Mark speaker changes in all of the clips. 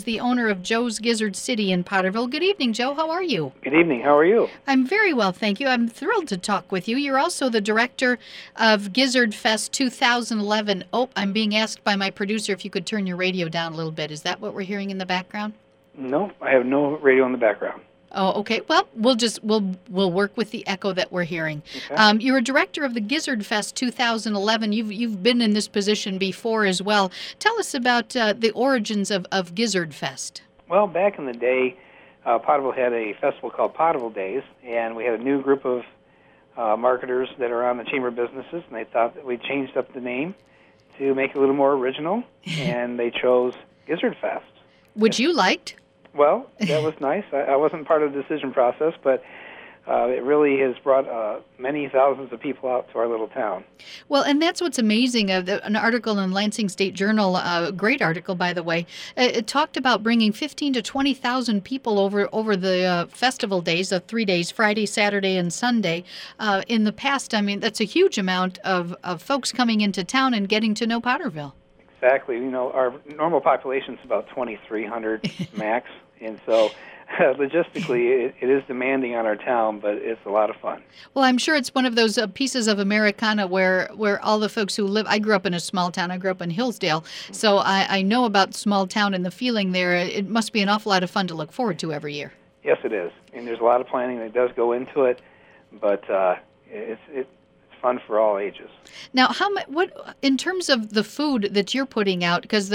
Speaker 1: the owner of Joe's Gizzard City in Potterville. Good evening, Joe. How are you?
Speaker 2: Good evening. How are you?
Speaker 1: I'm very well, thank you. I'm thrilled to talk with you. You're also the director of Gizzard Fest 2011. Oh, I'm being asked by my producer if you could turn your radio down a little bit. Is that what we're hearing in the background?
Speaker 2: No, I have no radio in the background.
Speaker 1: Oh, okay. Well, we'll work with the echo that we're hearing.
Speaker 2: Okay.
Speaker 1: You're a director of the Gizzard Fest 2011. You've been in this position before as well. Tell us about the origins of Gizzard Fest.
Speaker 2: Well, back in the day, Potterville had a festival called Potterville Days, and we had a new group of marketers that are on the Chamber of Businesses, and they thought that we changed up the name to make it a little more original, and they chose Gizzard Fest.
Speaker 1: Which you liked.
Speaker 2: Well, that was nice. I wasn't part of the decision process, but it really has brought many thousands of people out to our little town.
Speaker 1: Well, and that's what's amazing. An article in Lansing State Journal, a great article, by the way, it talked about bringing 15 to 20,000 people over the festival days, of 3 days, Friday, Saturday, and Sunday. In the past, I mean, that's a huge amount of folks coming into town and getting to know Potterville.
Speaker 2: Exactly. You know, our normal population is about 2,300 max, and so logistically it is demanding on our town, but it's a lot of fun.
Speaker 1: Well, I'm sure it's one of those pieces of Americana where all the folks who live, I grew up in a small town, I grew up in Hillsdale, so I know about small town and the feeling there. It must be an awful lot of fun to look forward to every year.
Speaker 2: Yes, it is. And there's a lot of planning that does go into it, but it's fun for all ages.
Speaker 1: Now, what in terms of the food that you're putting out, because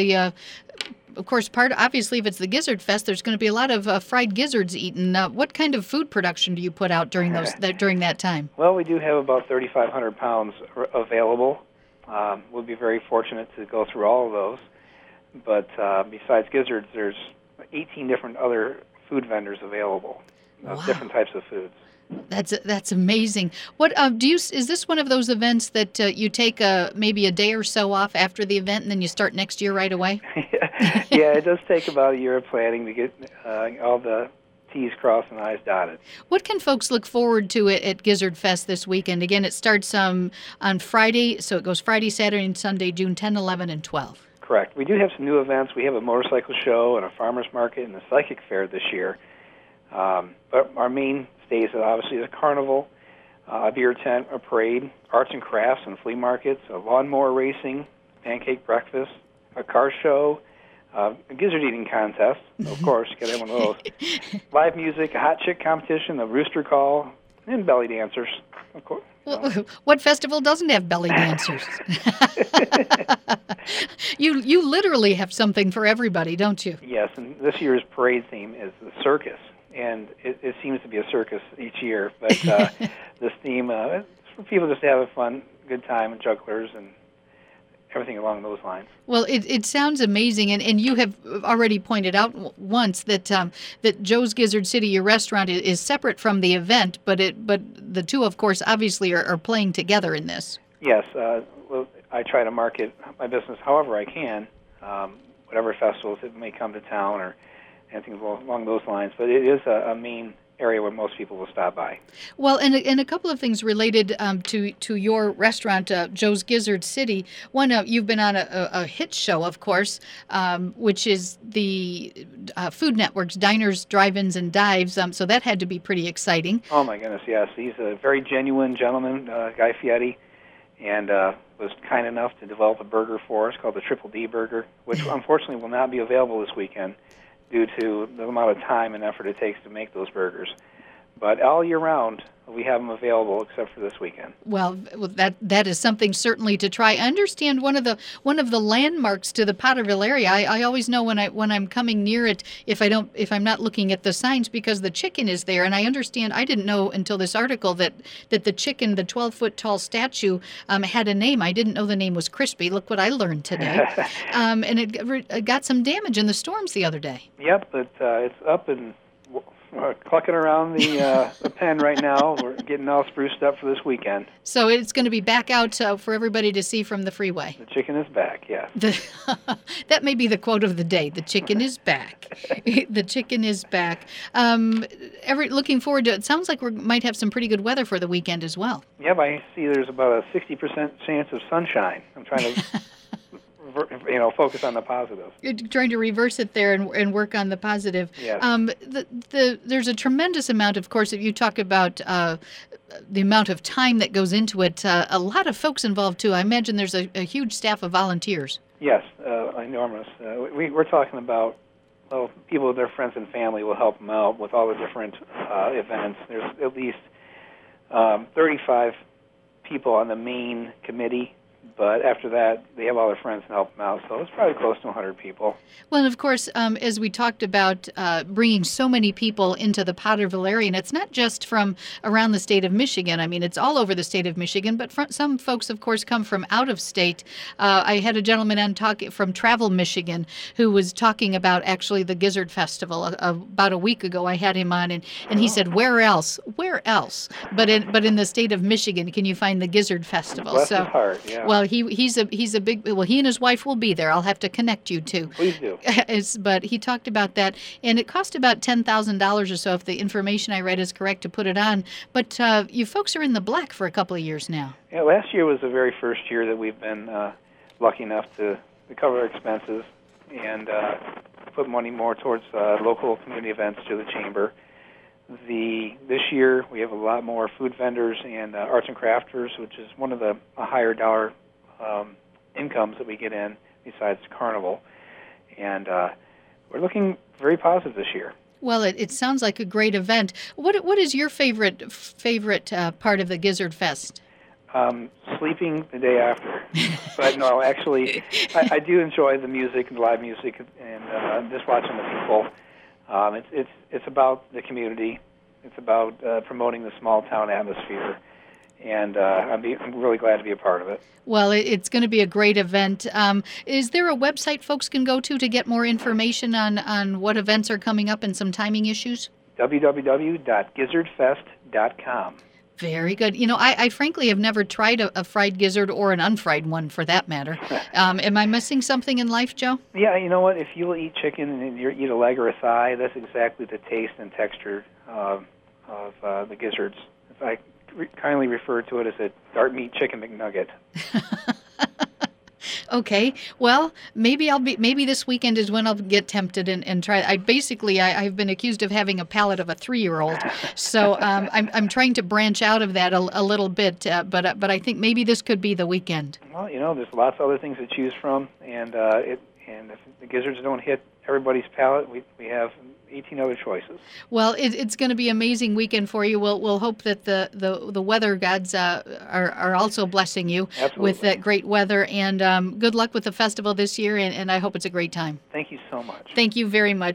Speaker 1: of course, obviously, if it's the Gizzard Fest, there's going to be a lot of fried gizzards eaten. What kind of food production do you put out during that time?
Speaker 2: Well, we do have about 3,500 pounds available. We'll be very fortunate to go through all of those. But besides gizzards, there's 18 different other food vendors available of different types of foods.
Speaker 1: That's amazing. What is this one of those events that you take maybe a day or so off after the event and then you start next year right away?
Speaker 2: Yeah, it does take about a year of planning to get all the T's crossed and I's dotted.
Speaker 1: What can folks look forward to at Gizzard Fest this weekend? Again, it starts on Friday, so it goes Friday, Saturday, and Sunday, June 10, 11, and 12.
Speaker 2: Correct. We do have some new events. We have a motorcycle show and a farmer's market and a psychic fair this year. But our main days obviously is a carnival, a beer tent, a parade, arts and crafts and flea markets, a lawnmower racing, pancake breakfast, a car show, a gizzard eating contest, of course, you gotta have one of those, live music, a hot chick competition, a rooster call, and belly dancers, of course.
Speaker 1: Well, what festival doesn't have belly dancers? You literally have something for everybody, don't you?
Speaker 2: Yes, and this year's parade theme is the circus. And it seems to be a circus each year, but this theme is for people just to have a fun, good time, and jugglers and everything along those lines.
Speaker 1: Well, it sounds amazing, and you have already pointed out once that that Joe's Gizzard City, your restaurant, is separate from the event, but the two, of course, obviously are playing together in this.
Speaker 2: Yes, well, I try to market my business however I can, whatever festivals that may come to town or anything along those lines, but it is a main area where most people will stop by.
Speaker 1: Well, and a couple of things related to your restaurant, Joe's Gizzard City. One, you've been on a hit show, of course, which is the Food Network's Diners, Drive-Ins, and Dives, so that had to be pretty exciting.
Speaker 2: Oh, my goodness, yes. He's a very genuine gentleman, Guy Fieri, and was kind enough to develop a burger for us called the Triple D Burger, which unfortunately will not be available this weekend due to the amount of time and effort it takes to make those burgers. But all year round, we have them available except for this weekend.
Speaker 1: Well, that is something certainly to try. I understand one of the landmarks to the Potterville area. I always know when I'm coming near it if I'm not looking at the signs because the chicken is there. And I understand, I didn't know until this article that the chicken, the 12-foot tall statue, had a name. I didn't know the name was Crispy. Look what I learned today. And it got some damage in the storms the other day.
Speaker 2: Yep, but it's up and clucking around the pen right now. We're getting all spruced up for this weekend.
Speaker 1: So it's going to be back out for everybody to see from the freeway.
Speaker 2: The chicken is back, yes.
Speaker 1: That may be the quote of the day. The chicken is back. The chicken is back. Looking forward to it. Sounds like we might have some pretty good weather for the weekend as well.
Speaker 2: Yep, I see there's about a 60% chance of sunshine. I'm trying to focus on the positive.
Speaker 1: You're trying to reverse it there and work on the positive.
Speaker 2: Yes.
Speaker 1: There's a tremendous amount, of course, if you talk about the amount of time that goes into it. A lot of folks involved, too. I imagine there's a huge staff of volunteers.
Speaker 2: Yes, enormous. We're talking about, people with their friends and family will help them out with all the different events. There's at least 35 people on the main committee, but after that, they have all their friends to help them out, so it's probably close to 100 people.
Speaker 1: Well, and of course, as we talked about bringing so many people into the Potterville area, and it's not just from around the state of Michigan. I mean, it's all over the state of Michigan, but some folks, of course, come from out of state. I had a gentleman on from Travel, Michigan, who was talking about actually the Gizzard Festival. About a week ago, I had him on, and he said, where else? Where else? But in the state of Michigan, can you find the Gizzard Festival?
Speaker 2: Bless his heart, yeah.
Speaker 1: Well, he's a big, he and his wife will be there. I'll have to connect you two.
Speaker 2: Please do.
Speaker 1: But he talked about that, and it cost about $10,000 or so, if the information I read is correct, to put it on. But you folks are in the black for a couple of years now.
Speaker 2: Yeah, last year was the very first year that we've been lucky enough to cover our expenses and put money more towards local community events through the chamber. This year we have a lot more food vendors and arts and crafters, which is one of the higher dollar incomes that we get in besides Carnival. And we're looking very positive this year.
Speaker 1: Well, it sounds like a great event. What is your favorite part of the Gizzard Fest?
Speaker 2: Sleeping the day after. But no, actually, I do enjoy the music and live music and just watching the people. It's about the community. It's about promoting the small town atmosphere. And I'm really glad to be a part of it.
Speaker 1: Well, it's going to be a great event. Is there a website folks can go to get more information on what events are coming up and some timing issues?
Speaker 2: www.gizzardfest.com.
Speaker 1: Very good. I frankly have never tried a fried gizzard or an unfried one, for that matter. Am I missing something in life, Joe?
Speaker 2: Yeah, you know what? If you'll eat chicken and you eat a leg or a thigh, that's exactly the taste and texture of the gizzards. I kindly refer to it as a dark meat chicken McNugget.
Speaker 1: Okay, well, maybe this weekend is when I'll get tempted and try. I've been accused of having a palate of a 3-year-old, so I'm trying to branch out of that a little bit. But I think maybe this could be the weekend.
Speaker 2: Well, there's lots of other things to choose from, and if the gizzards don't hit everybody's palate, we have 18 other choices.
Speaker 1: Well, it's going to be an amazing weekend for you. We'll hope that the weather gods are also blessing you with that great weather. And good luck with the festival this year, and I hope it's a great time.
Speaker 2: Thank you so much.
Speaker 1: Thank you very much.